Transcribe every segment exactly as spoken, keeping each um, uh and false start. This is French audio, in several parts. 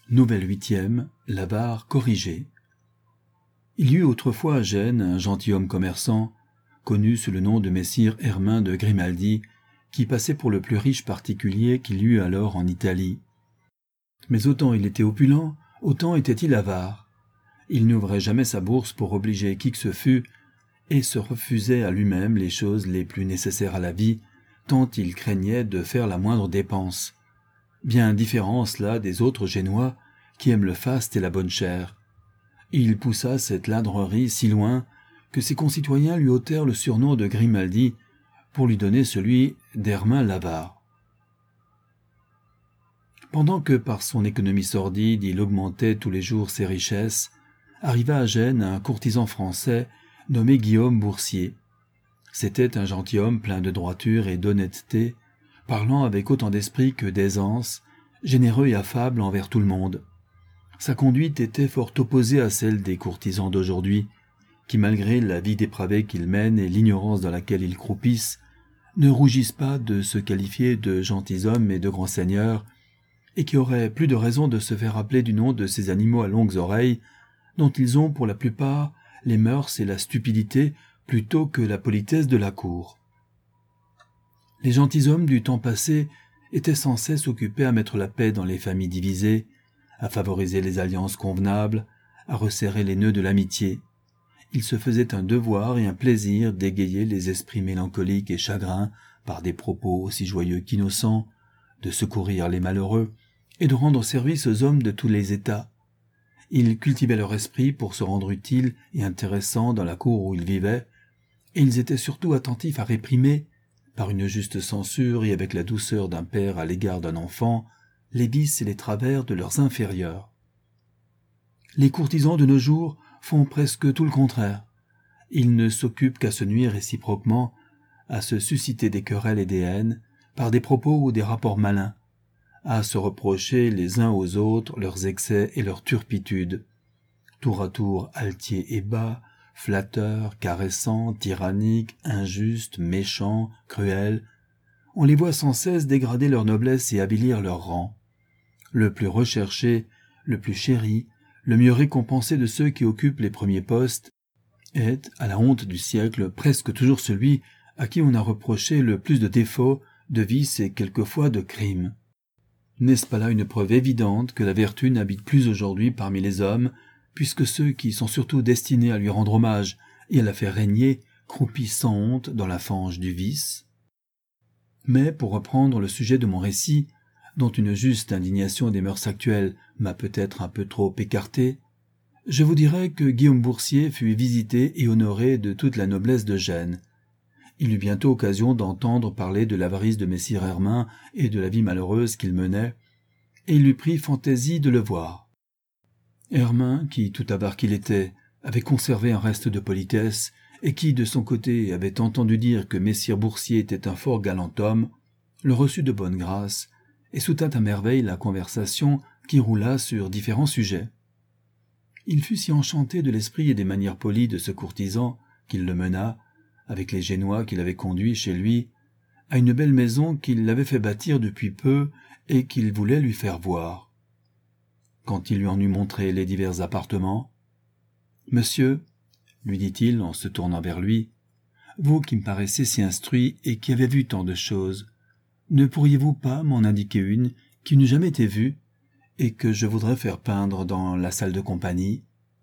Nouvelle huitième, l'avare corrigé. Il y eut autrefois à Gênes un gentilhomme commerçant, connu sous le nom de messire Hermin de Grimaldi, qui passait pour le plus riche particulier qu'il y eut alors en Italie. Mais autant il était opulent, autant était-il avare. Il n'ouvrait jamais sa bourse pour obliger qui que ce fût, et se refusait à lui-même les choses les plus nécessaires à la vie, tant il craignait de faire la moindre dépense. Bien différent cela des autres Génois, qui aiment le faste et la bonne chère. Il poussa cette ladrerie si loin que ses concitoyens lui ôtèrent le surnom de Grimaldi pour lui donner celui d'Hermin l'avare. Pendant que par son économie sordide il augmentait tous les jours ses richesses, arriva à Gênes un courtisan français nommé Guillaume Boursier. C'était un gentilhomme plein de droiture et d'honnêteté, parlant avec autant d'esprit que d'aisance, généreux et affable envers tout le monde. Sa conduite était fort opposée à celle des courtisans d'aujourd'hui, qui, malgré la vie dépravée qu'ils mènent et l'ignorance dans laquelle ils croupissent, ne rougissent pas de se qualifier de gentilshommes et de grands seigneurs, et qui auraient plus de raison de se faire appeler du nom de ces animaux à longues oreilles, dont ils ont pour la plupart les mœurs et la stupidité plutôt que la politesse de la cour. Les gentilshommes du temps passé étaient sans cesse occupés à mettre la paix dans les familles divisées, à favoriser les alliances convenables, à resserrer les nœuds de l'amitié. Il se faisait un devoir et un plaisir d'égayer les esprits mélancoliques et chagrins par des propos aussi joyeux qu'innocents, de secourir les malheureux et de rendre service aux hommes de tous les états. Ils cultivaient leur esprit pour se rendre utiles et intéressants dans la cour où ils vivaient, et ils étaient surtout attentifs à réprimer, par une juste censure et avec la douceur d'un père à l'égard d'un enfant, les vices et les travers de leurs inférieurs. Les courtisans de nos jours font presque tout le contraire. Ils ne s'occupent qu'à se nuire réciproquement, à se susciter des querelles et des haines, par des propos ou des rapports malins, à se reprocher les uns aux autres leurs excès et leur turpitude, tour à tour altiers et bas, flatteurs, caressants, tyranniques, injustes, méchants, cruels. On les voit sans cesse dégrader leur noblesse et avilir leur rang. Le plus recherché, le plus chéri, le mieux récompensé de ceux qui occupent les premiers postes, est, à la honte du siècle, presque toujours celui à qui on a reproché le plus de défauts, de vices et quelquefois de crimes. N'est-ce pas là une preuve évidente que la vertu n'habite plus aujourd'hui parmi les hommes, puisque ceux qui sont surtout destinés à lui rendre hommage et à la faire régner croupissent sans honte dans la fange du vice? Mais, pour reprendre le sujet de mon récit, dont une juste indignation des mœurs actuelles m'a peut-être un peu trop écarté, je vous dirai que Guillaume Boursier fut visité et honoré de toute la noblesse de Gênes. Il eut bientôt occasion d'entendre parler de l'avarice de messire Hermin et de la vie malheureuse qu'il menait, et il lui prit fantaisie de le voir. Hermin, qui, tout avare qu'il était, avait conservé un reste de politesse, et qui, de son côté, avait entendu dire que messire Boursier était un fort galant homme, le reçut de bonne grâce, et soutint à merveille la conversation qui roula sur différents sujets. Il fut si enchanté de l'esprit et des manières polies de ce courtisan qu'il le mena, avec les Génois qu'il avait conduits chez lui, à une belle maison qu'il l'avait fait bâtir depuis peu et qu'il voulait lui faire voir. Quand il lui en eut montré les divers appartements, « Monsieur, lui dit-il en se tournant vers lui, vous qui me paraissez si instruit et qui avez vu tant de choses, ne pourriez-vous pas m'en indiquer une qui n'eût jamais été vue et que je voudrais faire peindre dans la salle de compagnie ?»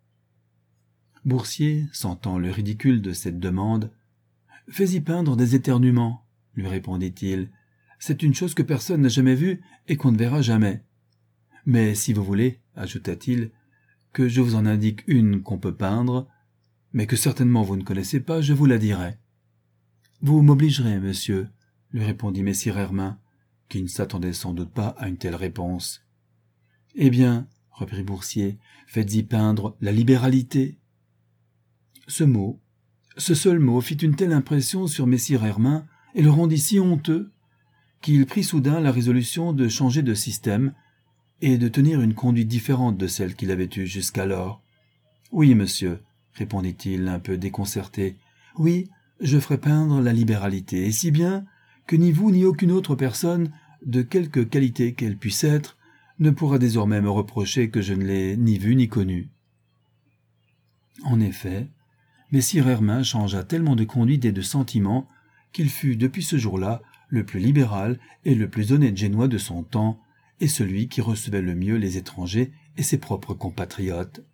Boursier, sentant le ridicule de cette demande, « Fais-y peindre des éternuements, lui répondit-il. C'est une chose que personne n'a jamais vue et qu'on ne verra jamais. Mais si vous voulez, ajouta-t-il, que je vous en indique une qu'on peut peindre, mais que certainement vous ne connaissez pas, je vous la dirai. Vous m'obligerez, monsieur, lui répondit messire Hermin, qui ne s'attendait sans doute pas à une telle réponse. Eh bien, reprit Boursier, faites-y peindre la libéralité. Ce mot, ce seul mot fit une telle impression sur messire Hermin et le rendit si honteux qu'il prit soudain la résolution de changer de système et de tenir une conduite différente de celle qu'il avait eue jusqu'alors. « Oui, monsieur, répondit-il un peu déconcerté, « oui, je ferai peindre la libéralité, et si bien que ni vous ni aucune autre personne, de quelque qualité qu'elle puisse être, ne pourra désormais me reprocher que je ne l'ai ni vu ni connu. » En effet, Messire Hermin changea tellement de conduite et de sentiments qu'il fut depuis ce jour-là le plus libéral et le plus honnête génois de son temps, et celui qui recevait le mieux les étrangers et ses propres compatriotes.